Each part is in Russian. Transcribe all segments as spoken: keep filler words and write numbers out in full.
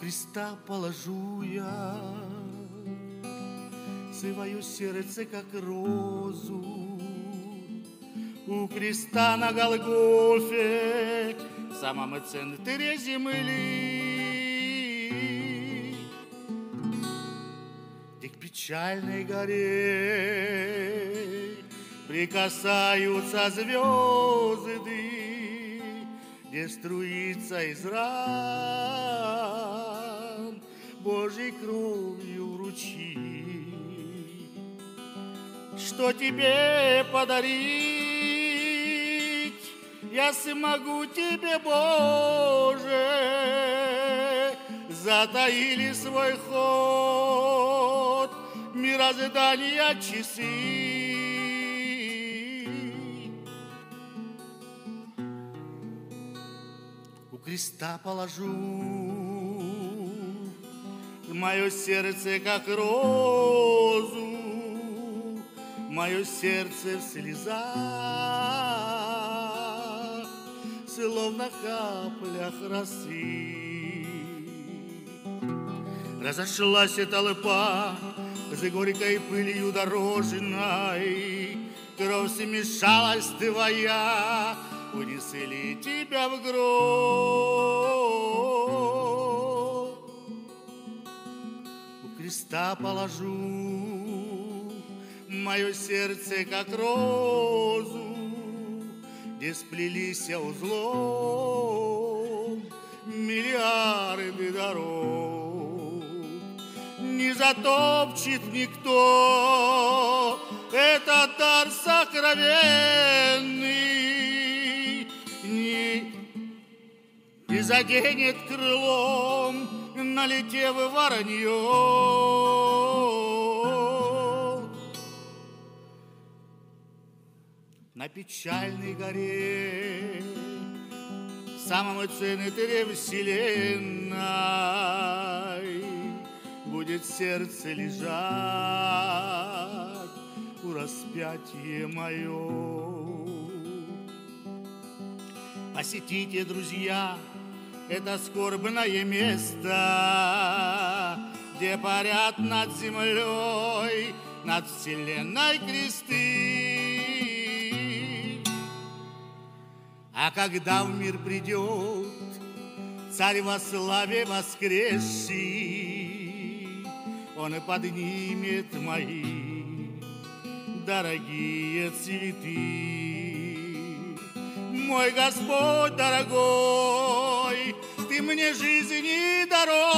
креста положу я свое сердце, как розу. У креста на Голгофе, в самом центре земли, где к печальной горе прикасаются звезды, где струится из ран Божьей кровью ручьи. Что тебе подарить я смогу тебе, Боже? Затаили свой ход мироздания часы. У креста положу мое сердце, как розу, мое сердце в слезах, словно каплях росы. Разошлась толпа за горькой пылью дорожной, кровь смешалась твоя, унесли тебя в гроб. У креста положу мое сердце, как розу, где сплелись узлом миллиарды дорог. Не затопчет никто этот дар сокровенный, не, не заденет крылом, налетев воронье. На печальной горе, в самом центре вселенной, будет сердце лежать у распятия мое. Посетите, друзья, это скорбное место, где парят над землей, над вселенной кресты. А когда в мир придет царь во славе воскресший, он поднимет мои дорогие цветы. Мой Господь дорогой, ты мне жизни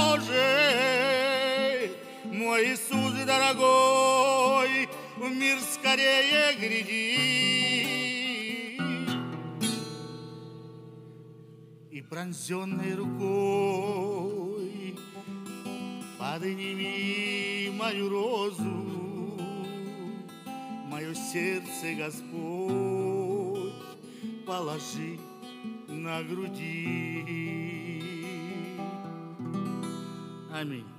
дороже. Мой Иисус дорогой, в мир скорее гряди. И пронзенной рукой подними мою розу, мое сердце, Господь, положи на груди. Аминь.